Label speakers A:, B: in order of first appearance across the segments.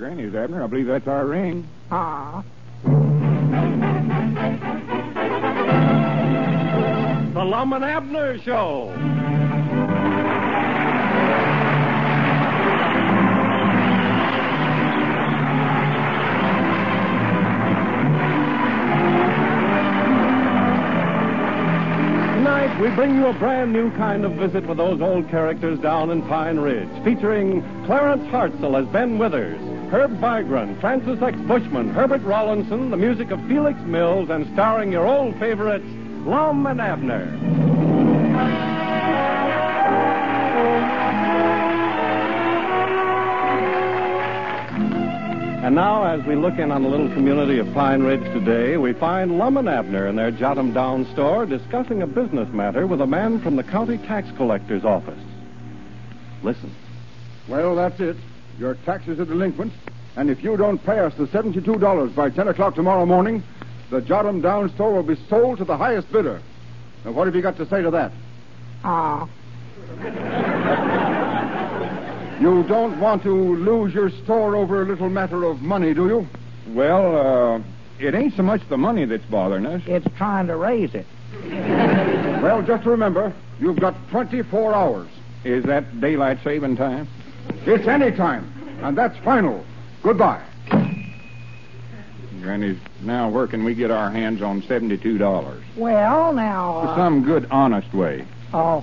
A: Granny's, Abner. I believe that's our ring.
B: Ah.
C: The Lum and Abner Show. Tonight, we bring you a brand new kind of visit with those old characters down in Pine Ridge, featuring Clarence Hartzell as Ben Withers, Herb Vigran, Francis X. Bushman, Herbert Rawlinson, the music of Felix Mills, and starring your old favorites, Lum and Abner. And now, as we look in on the little community of Pine Ridge today, we find Lum and Abner in their Jotham Down store discussing a business matter with a man from the county tax collector's office. Listen.
A: Well, that's it. Your taxes are delinquent, and if you don't pay us the $72 by 10 o'clock tomorrow morning, the Jotham Down store will be sold to the highest bidder. Now, what have you got to say to that?
B: Ah.
A: You don't want to lose your store over a little matter of money, do you? Well, it ain't so much the money that's bothering us.
B: It's trying to raise it.
A: Well, just remember, you've got 24 hours. Is that daylight saving time? It's any time, and that's final. Goodbye. Granny's, now where can we get our hands on $72?
B: Well, now...
A: Some good, honest way.
B: Oh.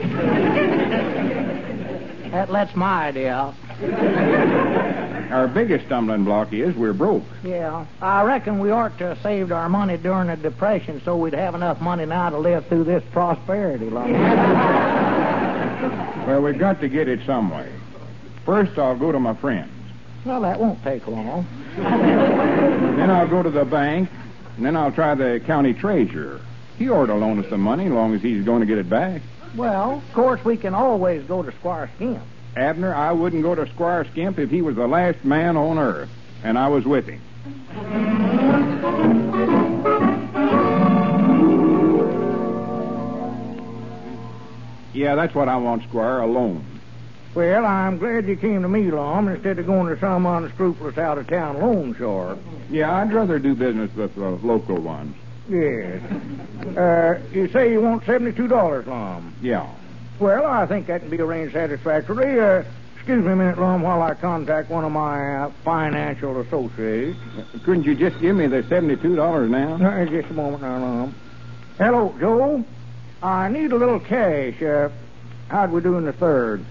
B: That's my idea.
A: Our biggest stumbling block is we're broke.
B: Yeah. I reckon we ought to have saved our money during the Depression so we'd have enough money now to live through this prosperity.
A: Well, we've got to get it some way. First, I'll go to my friends.
B: Well, that won't take long.
A: Then I'll go to the bank, and then I'll try the county treasurer. He ought to loan us some money as long as he's going to get it back.
B: Well, of course, we can always go to Squire Skimp.
A: Abner, I wouldn't go to Squire Skimp if he was the last man on earth, and I was with him. Yeah, that's what I want, Squire, a loan.
B: Well, I'm glad you came to me, Lum, instead of going to some unscrupulous out-of-town loan shark.
A: Yeah, I'd rather do business with the local ones.
B: Yes. You say you want $72, Lum?
A: Yeah.
B: Well, I think that can be arranged satisfactorily. Excuse me a minute, Lum, while I contact one of my financial associates.
A: Couldn't you just give me the $72 now?
B: Just a moment now, Lum. Hello, Joe. I need a little cash. How'd we do in the third?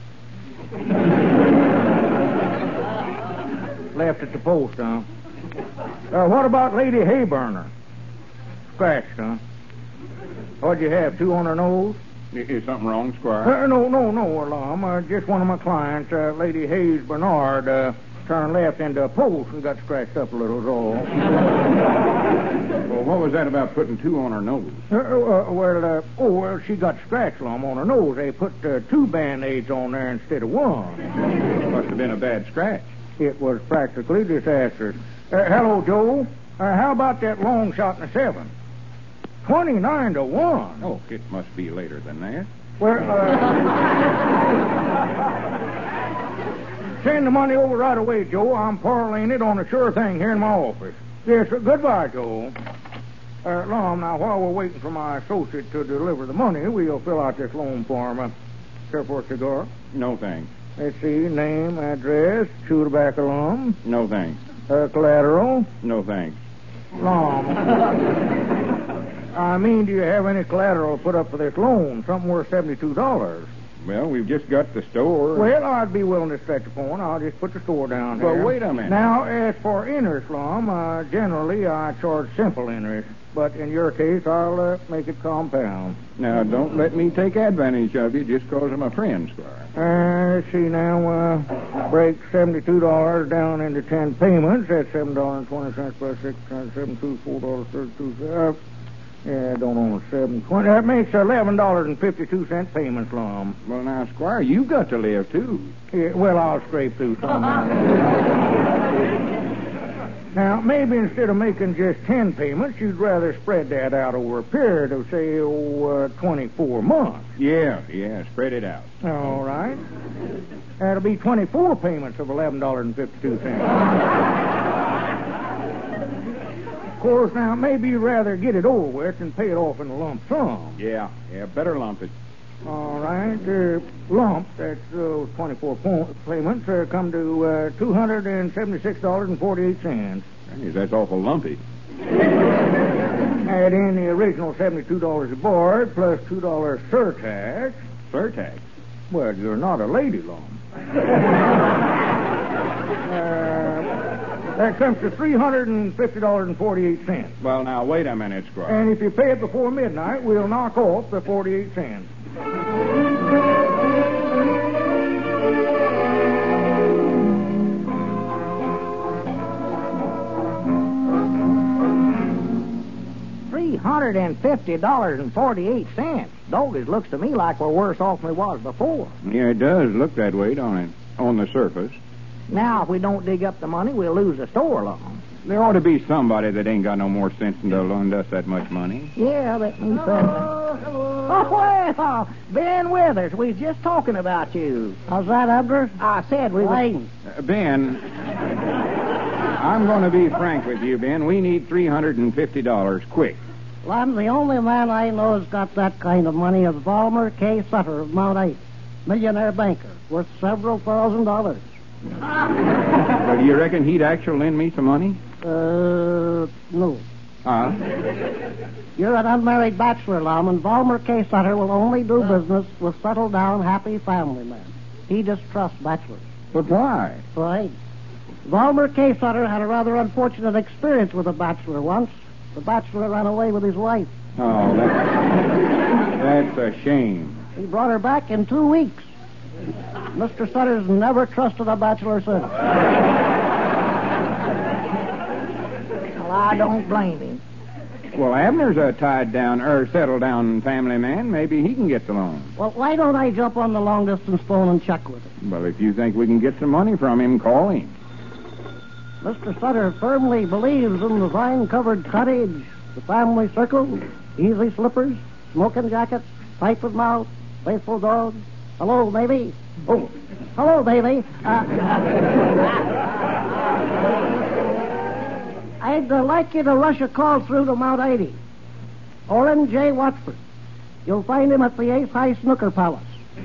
B: Left at the post, huh? What about Lady Hayburner? Scratched, huh? What'd you have, 2 on her nose?
A: Is something wrong, Squire?
B: No, Lum. Just one of my clients, Lady Hayes Bernard, turned left into a post and got scratched up a little, is all.
A: Well, what was that about putting 2 on her nose?
B: Well, she got scratched, Lum, on her nose. They put 2 Band-Aids on there instead of 1.
A: Must have been a bad scratch.
B: It was practically disastrous. Hello, Joe. How about that long shot in the 7? 29 to 1.
A: Oh, it must be later than that.
B: Well, send the money over right away, Joe. I'm parlaying it on a sure thing here in my office. Yes, sir. Goodbye, Joe. Lum, now, while we're waiting for my associate to deliver the money, we'll fill out this loan form. Care for a cigar?
A: No, thanks.
B: Let's see. Name, address, chew tobacco, Lum.
A: No, thanks.
B: Collateral?
A: No, thanks.
B: Lum. I mean, do you have any collateral put up for this loan? Something worth $72.
A: Well, we've just got the store.
B: Well, I'd be willing to stretch a point. I'll just put the store down here.
A: Well, wait a minute.
B: Now, as for interest, Lum, generally I charge simple interest. But in your case, I'll make it compound.
A: Now, don't let me take advantage of you just because I'm a friend, Squire.
B: Let's see now. Break $72 down into 10 payments. That's $7.20 plus 6 times 7, $4.32. Yeah, don't own 7.20. That makes $11.52 payments, Lum.
A: Well, now, Squire, you've got to live, too.
B: Yeah, well, I'll scrape through some. Now, maybe instead of making just 10 payments, you'd rather spread that out over a period of, say, 24 months.
D: Yeah, spread it out.
B: All right. That'll be 24 payments of $11.52. Of course, now, maybe you'd rather get it over with and pay it off in a lump sum.
D: Yeah, better lump it.
B: All right. Lump, that's 24 payments, come to $276.48.
D: That's awful lumpy.
B: Add in the original $72 aboard plus $2 surtax.
D: Surtax?
B: Well, you're not a lady lump. That comes to $350.48.
D: Well, now, wait a minute, Squire.
B: And if you pay it before midnight, we'll knock off the 48 cents. $350.48. Doggies, looks to me like we're worse off than we was before.
D: Yeah, it does look that way, don't it? On the surface.
B: Now, if we don't dig up the money, we'll lose the store loan.
D: There ought to be somebody that ain't got no more sense than to lend us that much money.
B: Yeah, that means hello. Oh, well, Ben Withers, we was just talking about you. How's that, Abner? I said we were...
D: Ben, I'm going to be frank with you, Ben. We need $350 quick.
E: Well, I'm the only man I know who's got that kind of money as Vollmer K. Sutter of Mount 8, millionaire banker, worth several $1,000s.
D: Well, do you reckon he'd actually lend me some money?
E: No.
B: You're an unmarried bachelor, Lum, and Vollmer K. Sutter will only do business with settled-down, happy family men. He distrusts bachelors.
D: But why?
B: Right. Vollmer K. Sutter had a rather unfortunate experience with a bachelor once. The bachelor ran away with his wife.
D: Oh, that's a shame.
B: He brought her back in 2 weeks. Mr. Sutter's never trusted a bachelor since. Well, I don't blame him.
D: Well, Abner's a settled-down family man. Maybe he can get the loan.
B: Well, why don't I jump on the long-distance phone and check with him?
D: Well, if you think we can get some money from him, call him.
B: Mr. Sutter firmly believes in the vine-covered cottage, the family circle, easy slippers, smoking jackets, pipe of mouth, faithful dog. Hello, baby. Oh, hello, baby. I'd like you to rush a call through to Mount 80. Orrin J. Watford. You'll find him at the Ace High Snooker Palace.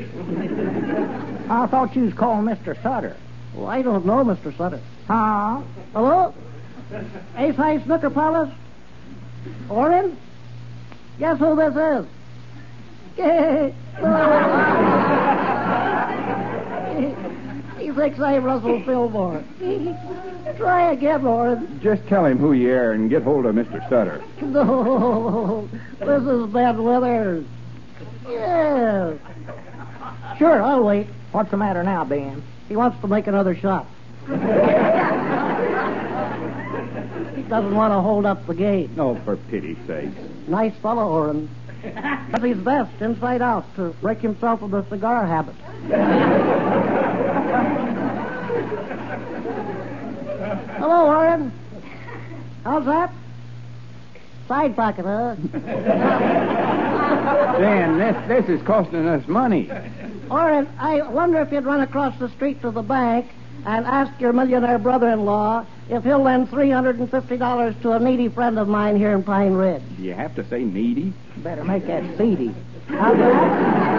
B: I thought you was calling Mr. Sutter. Well, I don't know Mr. Sutter. Huh? Hello? Ace High Snooker Palace? Orrin? Guess who this is? He thinks I'm Russell Fillmore. Try again, Orrin.
D: Just tell him who you are and get hold of Mr. Sutter.
B: No, this is Ben Withers. Yes. Sure, I'll wait. What's the matter now, Ben? He wants to make another shot. He doesn't want to hold up the game.
D: Oh, for pity's sake.
B: Nice fellow, Orrin. Does his best, inside out, to break himself of the cigar habit. Hello, Orrin. How's that? Side pocket, huh?
D: Dan, this is costing us money.
B: Orrin, I wonder if you'd run across the street to the bank and ask your millionaire brother-in-law if he'll lend $350 to a needy friend of mine here in Pine Ridge.
D: Do you have to say needy?
B: Better make that seedy. How's that?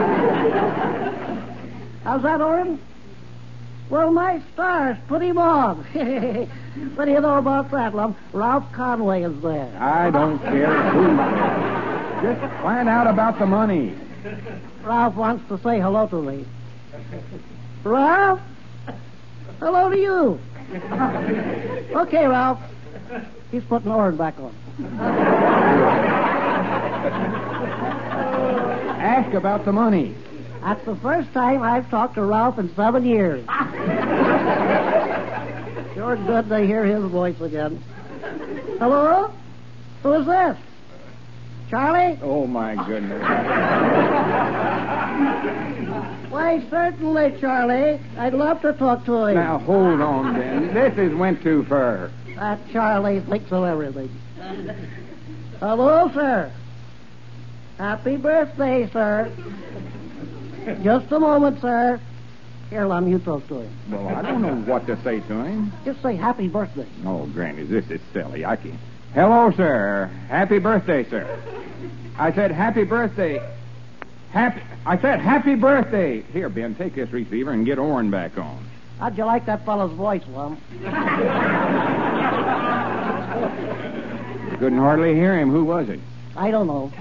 B: How's that, Orrin? Well, my stars, put him on. What do you know about that, Lum? Ralph Conway is there.
D: I don't care who. Just find out about the money.
B: Ralph wants to say hello to me. Ralph? Hello to you. Okay, Ralph. He's putting Orrin back on.
D: Ask about the money.
B: That's the first time I've talked to Ralph in 7 years. Sure good to hear his voice again. Hello? Who is this? Charlie?
D: Oh, my goodness.
B: Why, certainly, Charlie. I'd love to talk to him.
D: Now, hold on, Ben. This went too far.
E: That Charlie thinks of everything. Hello, sir. Happy birthday, sir. Just a moment, sir. Here, Lum, you talk to him.
D: Well, I don't know what to say to him.
E: Just say happy birthday.
D: Oh, Granny, this is silly. I can't. Hello, sir. Happy birthday, sir. I said happy birthday. I said happy birthday. Here, Ben, take this receiver and get Orrin back on.
E: How'd you like that fellow's voice, Lum?
D: Couldn't hardly hear him. Who was it?
E: I don't know.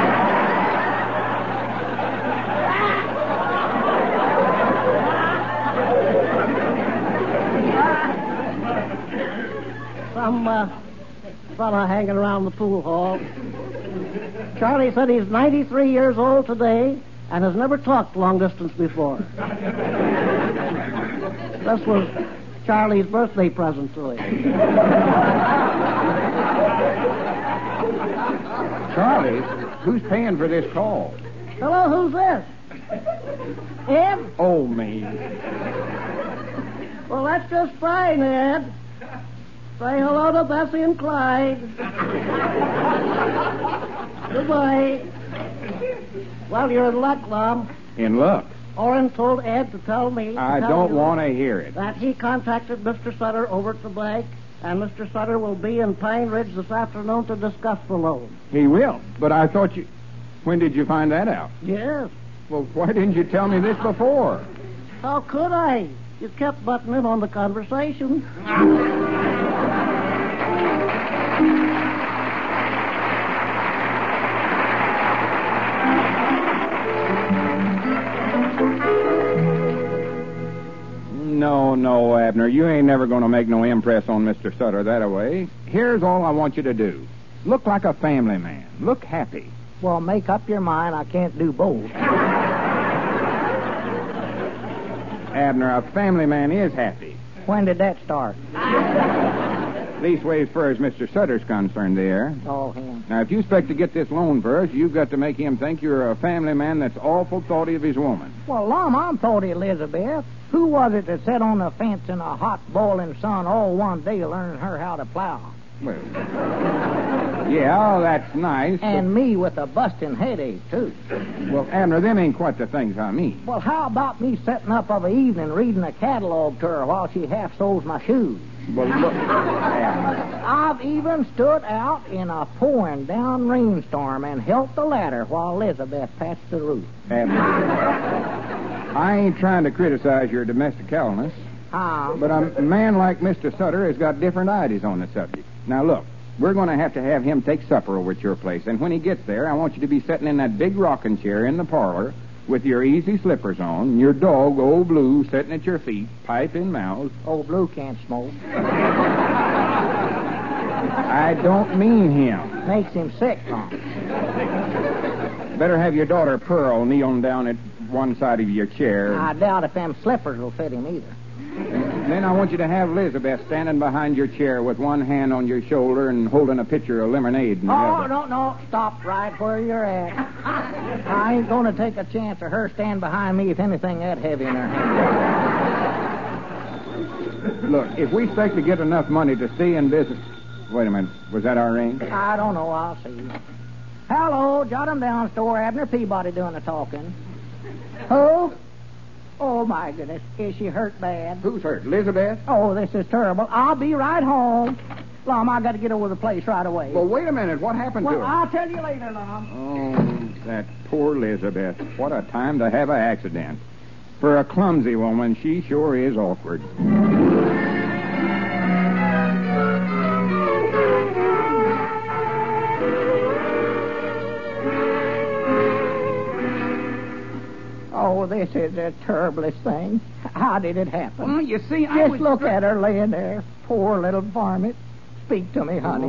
E: Some fella hanging around the pool hall. Charlie said he's 93 years old today and has never talked long distance before. This was Charlie's birthday present to him.
D: Charlie? Who's paying for this call?
E: Hello, who's this? Ed?
D: Oh, me.
E: Well, that's just fine, Ed. Say hello to Bessie and Clyde. Goodbye. Well, you're in luck, Lum.
D: In luck?
E: Orrin told Ed to tell me.
D: I don't want to hear it.
E: That he contacted Mr. Sutter over at the bank, and Mr. Sutter will be in Pine Ridge this afternoon to discuss the loan.
D: He will? But I thought you... When did you find that out?
E: Yes.
D: Well, why didn't you tell me this before?
E: How could I? You kept butting in on the conversation.
D: No, Abner. You ain't never going to make no impress on Mr. Sutter that-a-way. Here's all I want you to do. Look like a family man. Look happy.
B: Well, make up your mind. I can't do both.
D: Abner, a family man is happy.
B: When did that start?
D: Leastways, far as Mr. Sutter's concerned there.
B: Oh, him.
D: Now, if you expect to get this loan for us, you've got to make him think you're a family man that's awful thoughty of his woman.
B: Well, Lum, I'm thoughty, Elizabeth. Who was it that sat on the fence in a hot, boiling sun all one day learning her how to plow?
D: Well, yeah, that's nice.
B: And me with a busting headache, too.
D: Well, Abner, them ain't quite the things I mean.
B: Well, how about me setting up of an evening reading a catalog to her while she half soles my shoes?
D: Well, look, Abner.
B: I've even stood out in a pouring down rainstorm and helped the ladder while Elizabeth patched the roof.
D: Abner, I ain't trying to criticize your domesticaleness, but a man like Mr. Sutter has got different ideas on the subject. Now, look, we're going to have him take supper over at your place, and when he gets there, I want you to be sitting in that big rocking chair in the parlor with your easy slippers on, and your dog, Old Blue, sitting at your feet, pipe in mouth.
B: Old Blue can't smoke.
D: I don't mean him.
B: Makes him sick, Tom.
D: Better have your daughter Pearl kneeling down at one side of your chair.
B: I doubt if them slippers will fit him either.
D: Then I want you to have Elizabeth standing behind your chair with one hand on your shoulder and holding a pitcher of lemonade. In the other.
B: No. Stop right where you're at. I ain't going to take a chance of her stand behind me if anything that heavy in her hand.
D: Look, if we expect to get enough money to stay in business... Wait a minute. Was that our ring?
B: I don't know. I'll see. Hello, jot 'em down, store. Abner Peabody doing the talking. Who? Oh, my goodness. Is she hurt bad?
D: Who's hurt? Elizabeth?
B: Oh, this is terrible. I'll be right home. Lum, I got to get over the place right away.
D: Well, wait a minute. What happened to her?
B: I'll tell you later, Lum.
D: Oh, that poor Elizabeth. What a time to have an accident. For a clumsy woman, she sure is awkward.
B: Oh, this is the terriblest thing. How did it happen?
D: Well, you see,
B: Just look at her laying there. Poor little varmint. Speak to me, honey.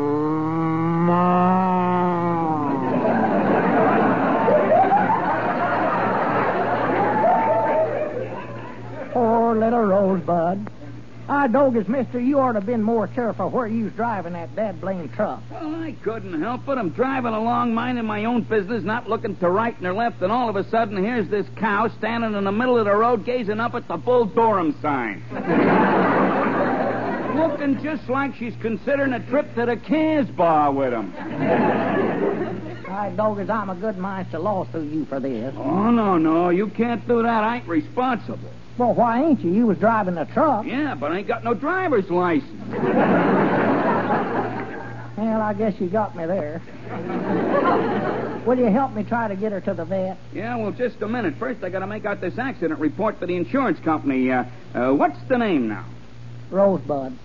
B: Poor little Rosebud. I dogus, mister, you ought to have been more careful where you was driving that dad-blame truck.
F: Well, I couldn't help it. I'm driving along, minding my own business, not looking to right nor left, and all of a sudden, here's this cow standing in the middle of the road, gazing up at the Bull Durham sign. looking just like she's considering a trip to the Casbah with him.
E: All right, Doggers, I'm a good mind to lawsuit you for this.
F: Oh, no. You can't do that. I ain't responsible.
E: Well, why ain't you? You was driving the truck.
F: Yeah, but I ain't got no driver's license.
E: Well, I guess you got me there. Will you help me try to get her to the vet?
F: Yeah, well, just a minute. First, I got to make out this accident report for the insurance company. What's the name now?
E: Rosebud.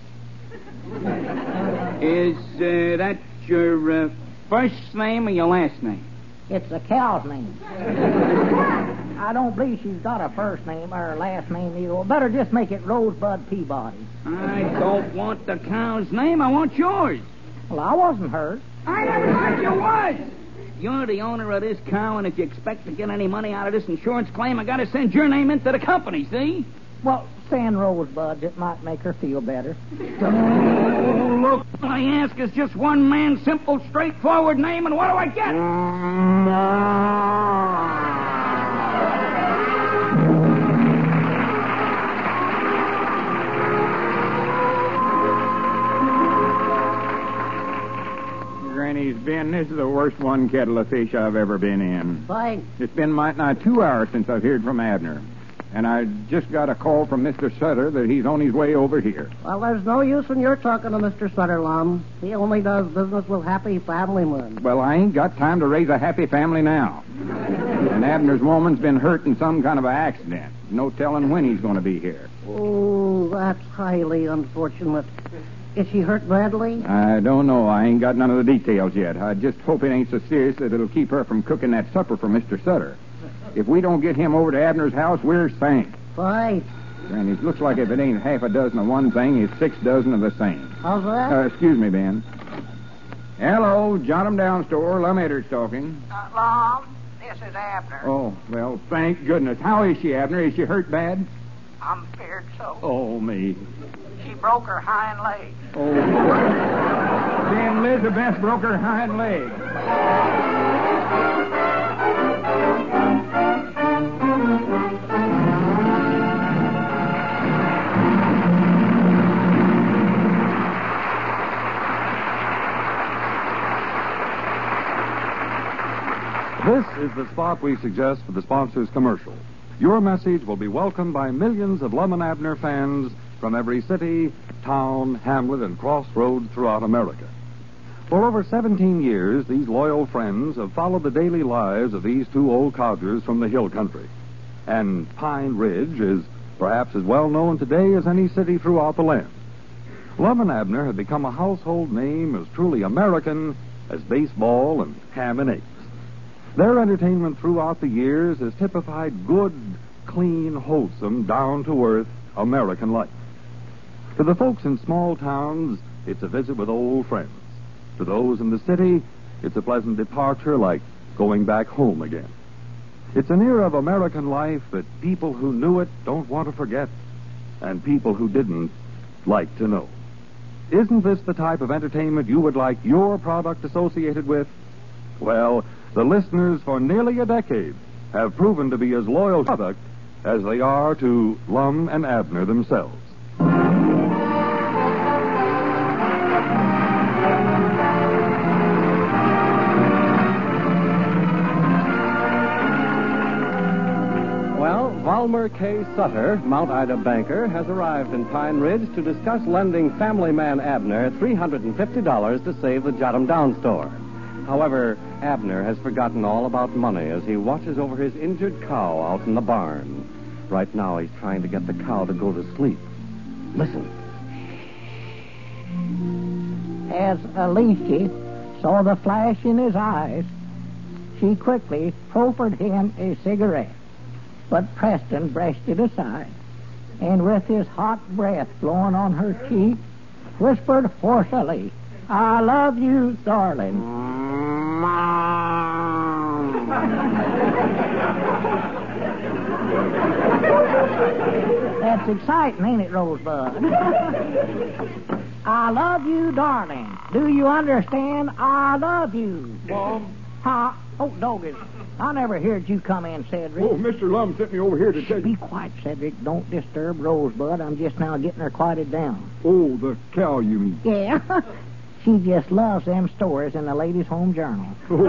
F: Is that your first name or your last name?
E: It's a cow's name. I don't believe she's got a first name or a last name either. Better just make it Rosebud Peabody.
F: I don't want the cow's name. I want yours.
E: Well, I wasn't hurt.
F: I never thought you was. You're the owner of this cow, and if you expect to get any money out of this insurance claim, I got to send your name into the company, see?
E: Well, send Rosebud. It might make her feel better.
F: Oh, look, all I ask is just one man's simple, straightforward name, and what do I get?
D: Granny's Ben, this is the worst one kettle of fish I've ever been in.
E: Fine.
D: It's been might nigh 2 hours since I've heard from Abner. And I just got a call from Mr. Sutter that he's on his way over here.
E: Well, there's no use in your talking to Mr. Sutherland. He only does business with happy family men.
D: Well, I ain't got time to raise a happy family now. And Abner's woman's been hurt in some kind of an accident. No telling when he's going to be here.
E: Oh, that's highly unfortunate. Is she hurt badly?
D: I don't know. I ain't got none of the details yet. I just hope it ain't so serious that it'll keep her from cooking that supper for Mr. Sutter. If we don't get him over to Abner's house, we're sank.
E: Right.
D: And it looks like if it ain't half a dozen of one thing, it's 6 dozen of the same.
E: How's that?
D: Excuse me, Ben. Hello, Jot 'em Down store. Lum Edwards talking.
E: Lum, this is Abner.
D: Oh, well, thank goodness. How is she, Abner? Is she hurt bad?
E: I'm feared so.
D: Oh, me.
E: She broke her hind leg.
D: Oh. Ben Elizabeth broke her hind leg.
C: This is the spot we suggest for the sponsor's commercial. Your message will be welcomed by millions of Lum and Abner fans from every city, town, hamlet, and crossroads throughout America. For over 17 years, these loyal friends have followed the daily lives of these two old codgers from the hill country. And Pine Ridge is perhaps as well known today as any city throughout the land. Lum and Abner have become a household name as truly American as baseball and ham and eggs. Their entertainment throughout the years has typified good, clean, wholesome, down-to-earth American life. To the folks in small towns, it's a visit with old friends. To those in the city, it's a pleasant departure like going back home again. It's an era of American life that people who knew it don't want to forget, and people who didn't like to know. Isn't this the type of entertainment you would like your product associated with? Well, the listeners for nearly a decade have proven to be as loyal to the product as they are to Lum and Abner themselves.
G: Well, Valmer K. Sutter, Mount Ida banker, has arrived in Pine Ridge to discuss lending family man Abner $350 to save the Jot 'em Down store. However, Abner has forgotten all about money as he watches over his injured cow out in the barn. Right now, he's trying to get the cow to go to sleep. Listen.
E: As Alicia saw the flash in his eyes, she quickly proffered him a cigarette. But Preston brushed it aside, and with his hot breath blowing on her cheek, whispered hoarsely, "I love you, darling." That's exciting, ain't it, Rosebud? I love you, darling. Do you understand? I love you.
G: Mom.
E: Huh? Oh, Doggers.
B: I never heard you come in, Cedric.
A: Oh, Mr. Lum sent me over here to tell you.
B: Be quiet, Cedric. Don't disturb Rosebud. I'm just now getting her quieted down.
A: Oh, the cow, you mean?
B: Yeah. She just loves them stories in the Ladies' Home Journal.
A: Oh.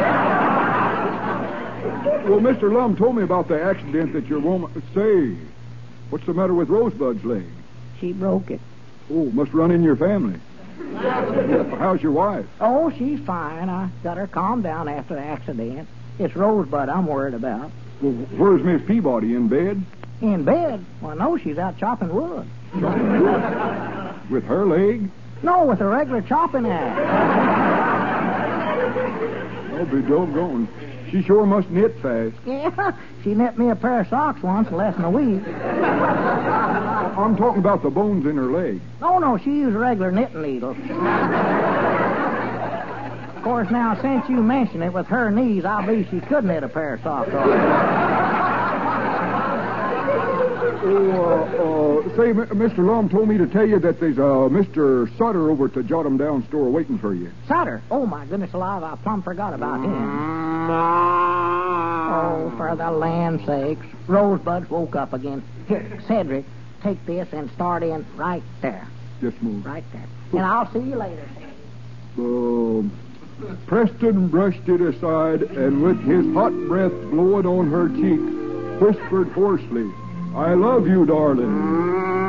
A: Well, Mr. Lum told me about the accident that your woman... Say, what's the matter with Rosebud's leg?
B: She broke it.
A: Oh, must run in your family. How's your wife?
B: Oh, she's fine. I got her calmed down after the accident. It's Rosebud I'm worried about.
A: Well, where's Miss Peabody, in bed?
B: In bed? Well, no, she's out chopping wood.
A: With her leg?
B: No, with a regular chopping axe.
A: I'll be doggone. She sure must knit fast.
B: Yeah, she knit me a pair of socks once in less than a week.
A: I'm talking about the bones in her leg.
B: No, she used regular knitting needles. Of course, now, since you mention it, with her knees, I believe she could knit a pair of socks off.
A: Say, Mr. Lum told me to tell you that there's Mr. Sutter over at the Jot 'em Down store waiting for you.
B: Sutter? Oh, my goodness alive, I plumb forgot about him. Oh, for the land's sakes. Rosebud's woke up again. Here, Cedric, take this and start in right there.
A: Yes, ma'am.
B: Right there. And I'll see you later.
A: Preston brushed it aside and with his hot breath blowing on her cheek, whispered hoarsely, I love you, darling.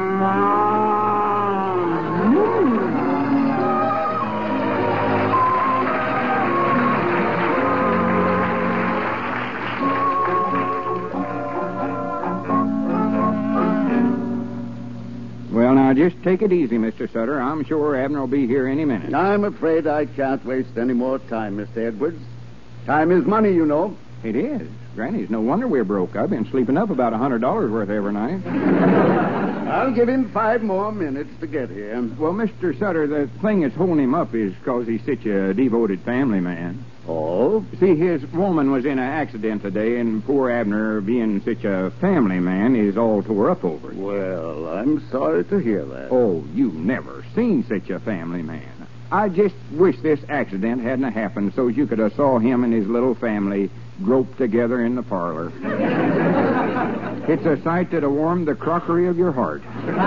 D: Well, now, just take it easy, Mr. Sutter. I'm sure Abner will be here any minute.
H: I'm afraid I can't waste any more time, Mr. Edwards. Time is money, you know.
D: It is. Granny's no wonder we're broke. I've been sleeping up about $100 worth every night.
H: I'll give him 5 more minutes to get here.
D: Well, Mr. Sutter, the thing that's holding him up is because he's such a devoted family man.
H: Oh?
D: See, his woman was in an accident today, and poor Abner, being such a family man, is all tore up over it.
H: Well, I'm sorry to hear that.
D: Oh, you never seen such a family man. I just wish this accident hadn't happened so you could have saw him and his little family grope together in the parlor. It's a sight that'll warm the crockery of your heart.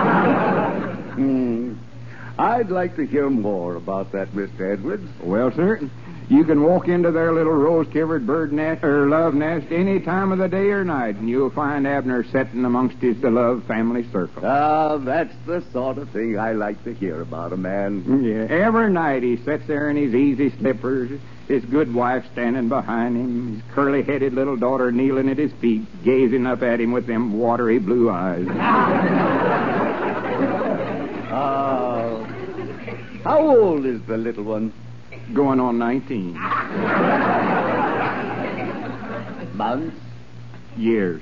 H: I'd like to hear more about that, Mr. Edwards.
D: Well, sir, you can walk into their little rose-covered bird nest or love nest any time of the day or night, and you'll find Abner sitting amongst his beloved family circle.
H: That's the sort of thing I like to hear about a man.
D: Yeah, every night he sits there in his easy slippers, his good wife standing behind him, his curly-headed little daughter kneeling at his feet, gazing up at him with them watery blue eyes.
H: How old is the little one?
D: Going on 19.
H: Months?
D: Years.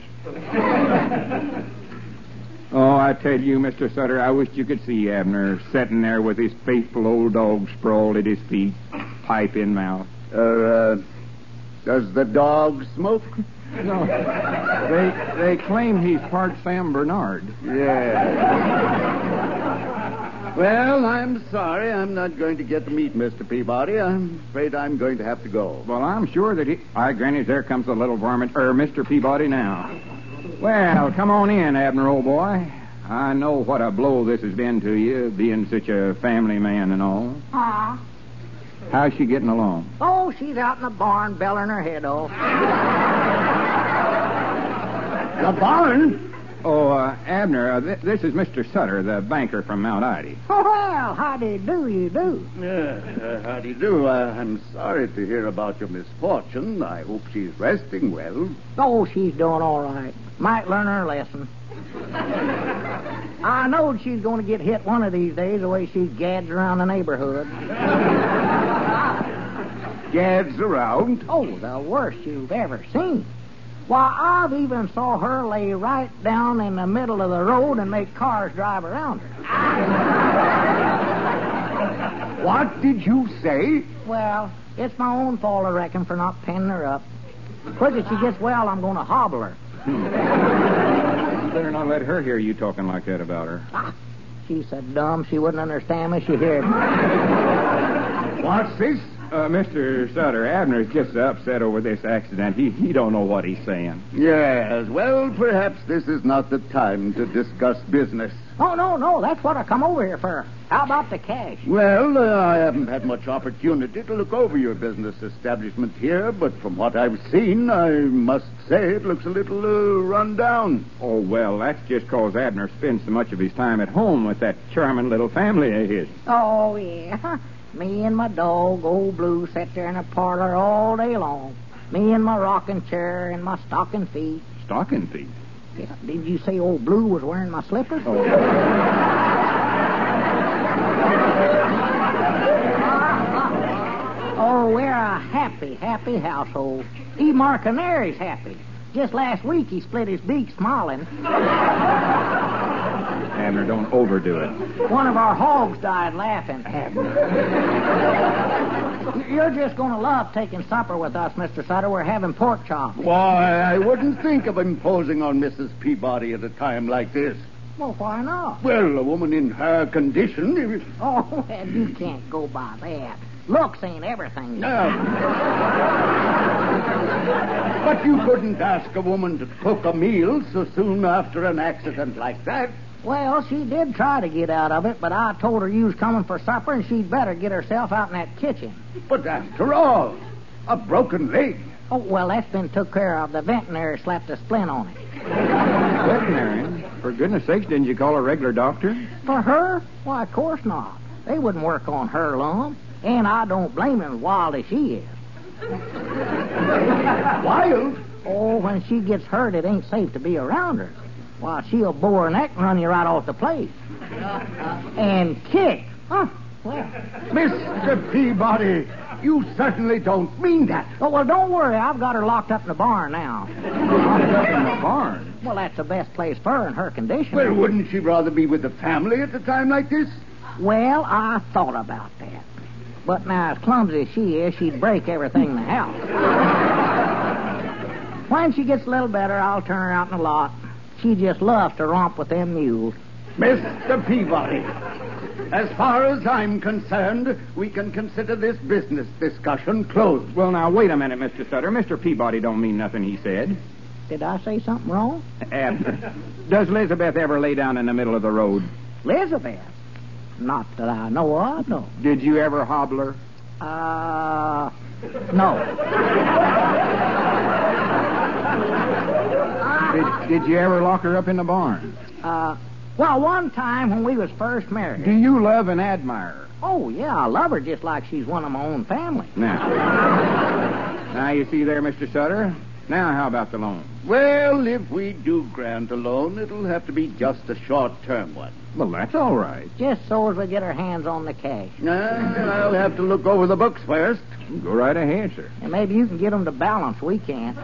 D: Oh, I tell you, Mr. Sutter, I wish you could see Abner sitting there with his faithful old dog sprawled at his feet, pipe in mouth.
H: Does the dog smoke?
D: No. They claim he's part Sam Bernard.
H: Yeah. Well, I'm sorry I'm not going to get to meet Mr. Peabody. I'm afraid I'm going to have to go.
D: Well, I'm sure that he... Granny, there comes the little varmint, Mr. Peabody now. Well, come on in, Abner, old boy. I know what a blow this has been to you, being such a family man and all. How's she getting along?
B: Oh, she's out in the barn belling her head off.
H: The barn?
D: Oh, Abner, this is Mr. Sutter, the banker from Mount Ida.
B: Oh, well, how do you do?
H: How do you do? I'm sorry to hear about your misfortune. I hope she's resting well.
B: Oh, she's doing all right. Might learn her lesson. I knowed she's going to get hit one of these days the way she gads around the neighborhood.
H: Gads around?
B: Oh, the worst you've ever seen. Why, I've even saw her lay right down in the middle of the road and make cars drive around her.
H: What did you say?
B: Well, it's my own fault, I reckon, for not pinning her up. Quick as she gets well, I'm going to hobble her.
D: You better not let her hear you talking like that about her.
B: She's so dumb she wouldn't understand me. She heard me.
H: What's this?
D: Mr. Sutter, Abner's just so upset over this accident. He don't know what he's saying.
H: Yes, well, perhaps this is not the time to discuss business.
B: Oh, no, that's what I come over here for. How about the cash?
H: Well, I haven't had much opportunity to look over your business establishment here, but from what I've seen, I must say it looks a little run down.
D: Oh, well, that's just 'cause Abner spends so much of his time at home with that charming little family of his.
B: Oh, yeah. Me and my dog, Old Blue, sit there in the parlor all day long. Me and my rocking chair and my stocking feet.
D: Stocking feet?
B: Yeah, did you say Old Blue was wearing my slippers? Oh, we're a happy household. Even our canary's happy. Just last week he split his beak smiling.
D: Abner, don't overdo it.
B: One of our hogs died laughing. Abner. You're just going to love taking supper with us, Mr. Sutter. We're having pork chops.
H: Why, I wouldn't think of imposing on Mrs. Peabody at a time like this.
B: Well, why not?
H: Well, a woman in her condition...
B: Oh, well, you can't go by that. Looks ain't everything.
H: But you couldn't ask a woman to cook a meal so soon after an accident like that.
B: Well, she did try to get out of it, but I told her you was coming for supper and she'd better get herself out in that kitchen.
H: But after all, a broken leg.
B: Oh, well, that's been took care of. The veterinary slapped a splint on it.
D: Veterinarian? For goodness sakes, didn't you call a regular doctor?
B: For her? Why, of course not. They wouldn't work on her lump. And I don't blame him, wild as she is.
H: Wild?
B: Oh, when she gets hurt, it ain't safe to be around her. Why, she'll bore her neck and run you right off the place. And kick. Huh? Well.
H: Mr. Peabody, you certainly don't mean that.
B: Oh, well, don't worry. I've got her locked up in the barn now.
D: Locked up in the barn?
B: Well, that's the best place for her in her condition.
H: Well, wouldn't she rather be with the family at a time like this?
B: Well, I thought about that. But now, as clumsy as she is, she'd break everything in the house. When she gets a little better, I'll turn her out in the lot. She just loves to romp with them mules.
H: Mr. Peabody, as far as I'm concerned, we can consider this business discussion closed.
D: Well, now, wait a minute, Mr. Sutter. Mr. Peabody don't mean nothing he said.
B: Did I say something wrong?
D: Abner, does Elizabeth ever lay down in the middle of the road?
B: Elizabeth? Not that I know of, no.
D: Did you ever hobble her?
B: No.
D: Did you ever lock her up in the barn?
B: Well, one time when we was first married.
D: Do you love and admire her?
B: Oh, yeah, I love her just like she's one of my own family.
D: Now, you see there, Mr. Sutter. Now, how about the loan?
H: Well, if we do grant a loan, it'll have to be just a short-term one.
D: Well, that's all right.
B: Just so as we get our hands on the cash.
H: I'll have to look over the books first.
D: Go right ahead, sir.
B: And maybe you can get them to balance. We can't.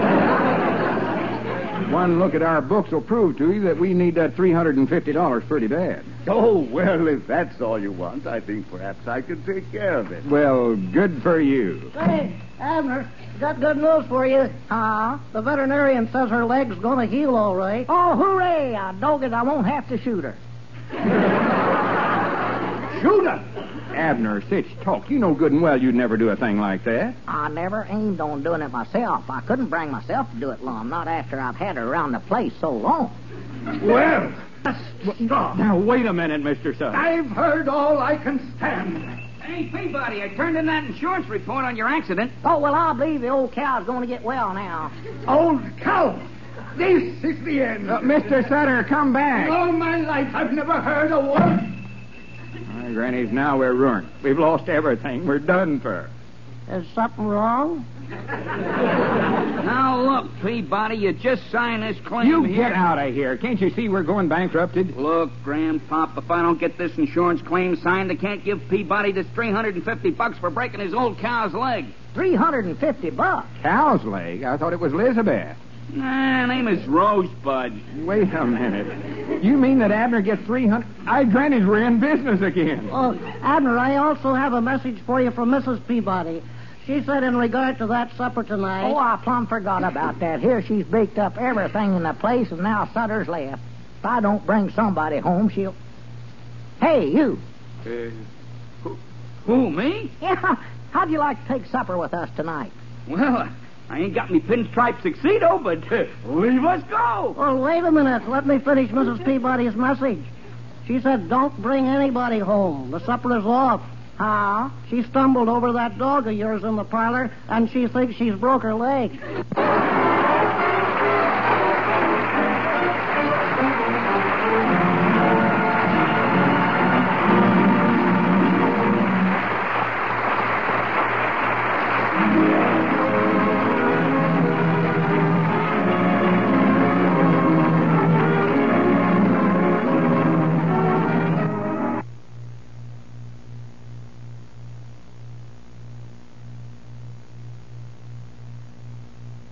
D: One look at our books will prove to you that we need that $350 pretty bad.
H: Oh, well, if that's all you want, I think perhaps I could take care of it.
D: Well, good for you.
E: Hey, Abner, got good news for you. The veterinarian says her leg's going to heal all right.
B: Oh, hooray! Dog it, I won't have to shoot her.
H: Shoot her?
D: Abner, such talk. You know good and well you'd never do a thing like that.
B: I never aimed on doing it myself. I couldn't bring myself to do it, Lum, not after I've had her around the place so long.
H: Well, stop.
D: Now, wait a minute, Mr. Sutter.
H: I've heard all I can stand.
F: Hey, Peabody, I turned in that insurance report on your accident.
B: Oh, well, I believe the old cow's going to get well now.
H: Old cow! This is the end.
D: Mr. Sutter, come back.
H: In all my life, I've never heard a word.
D: My grannies, now we're ruined. We've lost everything. We're done for.
E: Is something wrong?
F: Now, look, Peabody, you just signed this claim
D: You
F: here.
D: get out of here. Can't you see we're going bankrupted?
F: Look, Grandpop, if I don't get this insurance claim signed, I can't give Peabody this $350 for breaking his old cow's leg.
B: $350.
D: Cow's leg? I thought it was Elizabeth.
F: Nah, name is Rosebud.
D: Wait a minute. You mean that Abner gets $300? Grannies, we're in business again.
E: Oh, Abner, I also have a message for you from Mrs. Peabody. She said in regard to that supper tonight...
B: Oh, I plumb forgot about that. Here she's baked up everything in the place, and now Sutter's left. If I don't bring somebody home, she'll... Hey, you.
F: Who, me?
B: Yeah,
E: how'd you like to take supper with us tonight?
F: Well, I ain't got me pinstripe tuxedo, but leave us go.
E: Well, wait a minute. Let me finish Mrs. Peabody's message. She said, don't bring anybody home. The supper is off. How? She stumbled over that dog of yours in the parlor, and she thinks she's broke her leg.